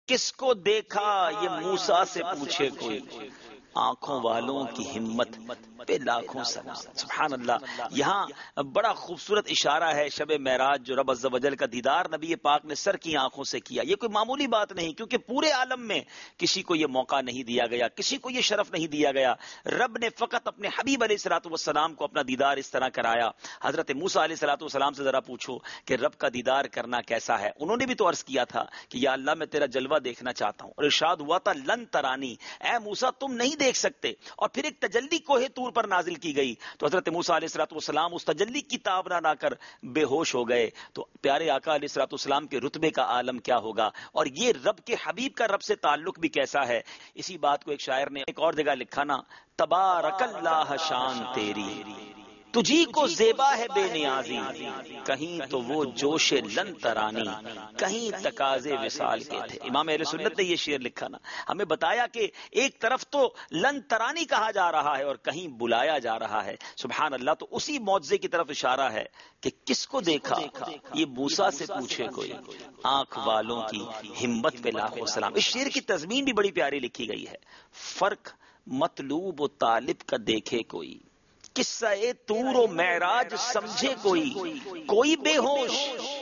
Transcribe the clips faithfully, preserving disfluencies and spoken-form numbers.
کس کو دیکھا یہ موسیٰ سے پوچھے کوئی، آنکھوں والوں کی ہمت پہ لاکھوں سلام۔ سبحان اللہ، یہاں بڑا خوبصورت اشارہ ہے شب معراج جو رب عز و جل کا دیدار نبی پاک نے سر کی آنکھوں سے کیا۔ یہ کوئی معمولی بات نہیں، کیونکہ پورے عالم میں کسی کو یہ موقع نہیں دیا گیا، کسی کو یہ شرف نہیں دیا گیا۔ رب نے فقط اپنے حبیب علیہ الصلوۃ والسلام کو اپنا دیدار اس طرح کرایا۔ حضرت موسیٰ علیہ الصلوۃ والسلام سے ذرا پوچھو کہ رب کا دیدار کرنا کیسا ہے۔ انہوں نے بھی تو عرض کیا تھا کہ یا اللہ میں تیرا جلوہ دیکھنا چاہتا ہوں، اور ارشاد ہوا تھا لن ترانی، اے موسیٰ تم نہیں دیکھ سکتے۔ اور پھر ایک تجلی کوہ طور پر نازل کی گئی تو حضرت موسیٰ علیہ الصلوۃ والسلام اس تجلی کی تاب نہ کر بے ہوش ہو گئے۔ تو پیارے آقا علیہ الصلوۃ والسلام کے رتبے کا عالم کیا ہوگا، اور یہ رب کے حبیب کا رب سے تعلق بھی کیسا ہے۔ اسی بات کو ایک شاعر نے ایک اور جگہ لکھا نا، تبارک اللہ شان تیری تجھی کو زیبا ہے بے نیازی، کہیں تو وہ جوش لن ترانی کہیں تقاضے وصال کے تھے۔ امام اہل سنت نے یہ شعر لکھا نا، ہمیں بتایا کہ ایک طرف تو لن ترانی کہا جا رہا ہے اور کہیں بلایا جا رہا ہے۔ سبحان اللہ، تو اسی معجزے کی طرف اشارہ ہے کہ کس کو دیکھا یہ موسیٰ سے پوچھے کوئی، آنکھ والوں کی ہمت پہ لاکھوں سلام۔ اس شعر کی تضمین بھی بڑی پیاری لکھی گئی ہے، فرق مطلوب و طالب کا دیکھے کوئی، قصہ طور و معراج سمجھے کوئی، کوئی بے ہوش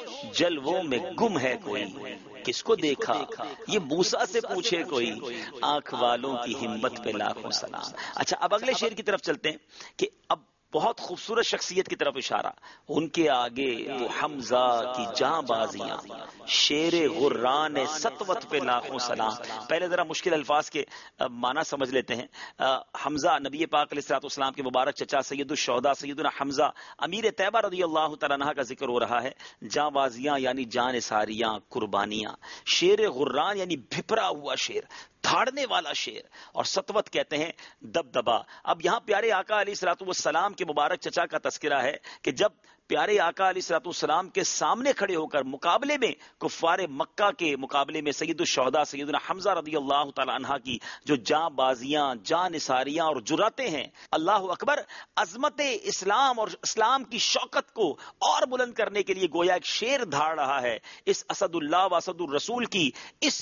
جلووں میں گم ہے کوئی، کس کو دیکھا یہ موسیٰ سے پوچھے کوئی، آنکھ والوں کی ہمت پہ لاکھوں سلام۔ اچھا، اب اگلے شعر کی طرف چلتے ہیں کہ اب بہت خوبصورت شخصیت کی طرف اشارہ، ان کے آگے وہ حمزہ کی جاں بازیاں، شیر غران سطوت پہ لاکھوں سلام۔ پہلے ذرا مشکل الفاظ کے معنی سمجھ لیتے ہیں۔ حمزہ نبی پاک علیہ الصلوۃ والسلام کے مبارک چچا سید الشہداء سیدنا حمزہ امیر طیبہ رضی اللہ تعالیٰ عنہ کا ذکر ہو رہا ہے۔ جاں بازیاں یعنی جان ساریاں، قربانیاں، شیر غران یعنی بھپرا ہوا شیر، دھاڑنے والا شیر، اور سطوت کہتے ہیں دبدبا۔ اب یہاں پیارے آقا علیہ الصلوۃ والسلام کے مبارک چچا کا تذکرہ ہے کہ جب پیارے آقا علیہ الصلوۃ والسلام کے سامنے کھڑے ہو کر مقابلے میں کفار مکہ کے مقابلے میں سید الشہداء سیدنا حمزہ رضی اللہ تعالی عنہ کی جو جاں بازیاں، جاں نثاریاں اور جراتیں ہیں، اللہ اکبر، عظمت اسلام اور اسلام کی شوکت کو اور بلند کرنے کے لیے گویا ایک شیر دھاڑ رہا ہے۔ اس اسد اللہ و اسد الرسول کی اس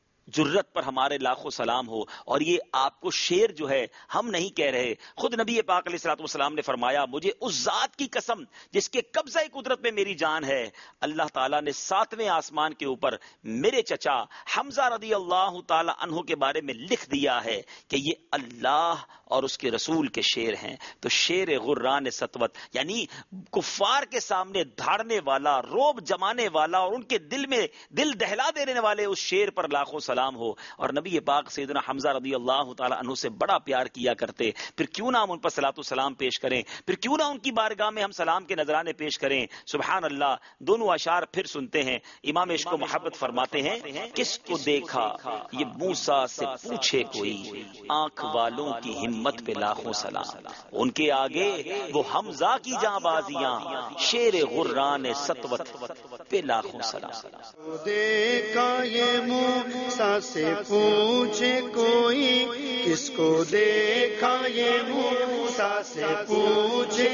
جرت پر ہمارے لاکھوں سلام ہو۔ اور یہ آپ کو شیر جو ہے ہم نہیں کہہ رہے، خود نبی پاک علیہ الصلوۃ والسلام نے فرمایا مجھے اس ذات کی قسم جس کے قبضہ قدرت میں میری جان ہے، اللہ تعالیٰ نے ساتویں آسمان کے اوپر میرے چچا حمزہ رضی اللہ تعالی عنہ کے بارے میں لکھ دیا ہے کہ یہ اللہ اور اس کے رسول کے شیر ہیں۔ تو شیر غران سطوت یعنی کفار کے سامنے دھاڑنے والا، روب جمانے والا اور ان کے دل میں دل دہلا دینے والے اس شیر پر لاکھوں سلام ہو۔ اور نبی پاک سیدنا حمزہ رضی اللہ تعالی عنہ سے بڑا پیار کیا کرتے، پھر کیوں نہ ہم ان پر صلاۃ و سلام پیش کریں، پھر کیوں نہ ان کی بارگاہ میں ہم سلام کے نذرانے پیش کریں۔ سبحان اللہ۔ دونوں اشعار پھر سنتے ہیں۔ امام عشق و محبت فرماتے ہیں کس کو دیکھا یہ موسیٰ سے پوچھے کوئی، آنکھ والوں کی ہمت پہ لاکھوں سلام، ان کے آگے وہ حمزہ کی جاں بازیاں، شیر غران سطوت پہ لاکھوں سلام۔ دیکھا یہ موسیٰ سے پوچھے کوئی، کس کو دیکھا یہ موسیٰ سے پوچھے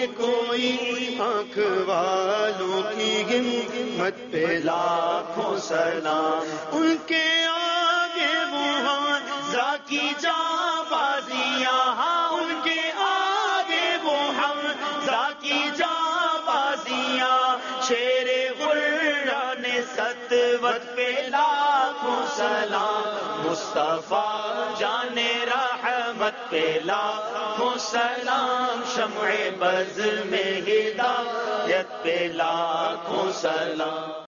کوئی، آنکھ والوں کی ہمت پہ لاکھوں سلام، ان کے آگے وہ حمزہ کی جاں بازیاں، ان کے آگے وہ حمزہ کی جاں بازیاں، شیر غران سطوت پہ لاکھوں سلام، مصطفیٰ جان رحمت پہ لاکھوں سلام، شمع بز میں ہدایت پہ لاکھوں سلام۔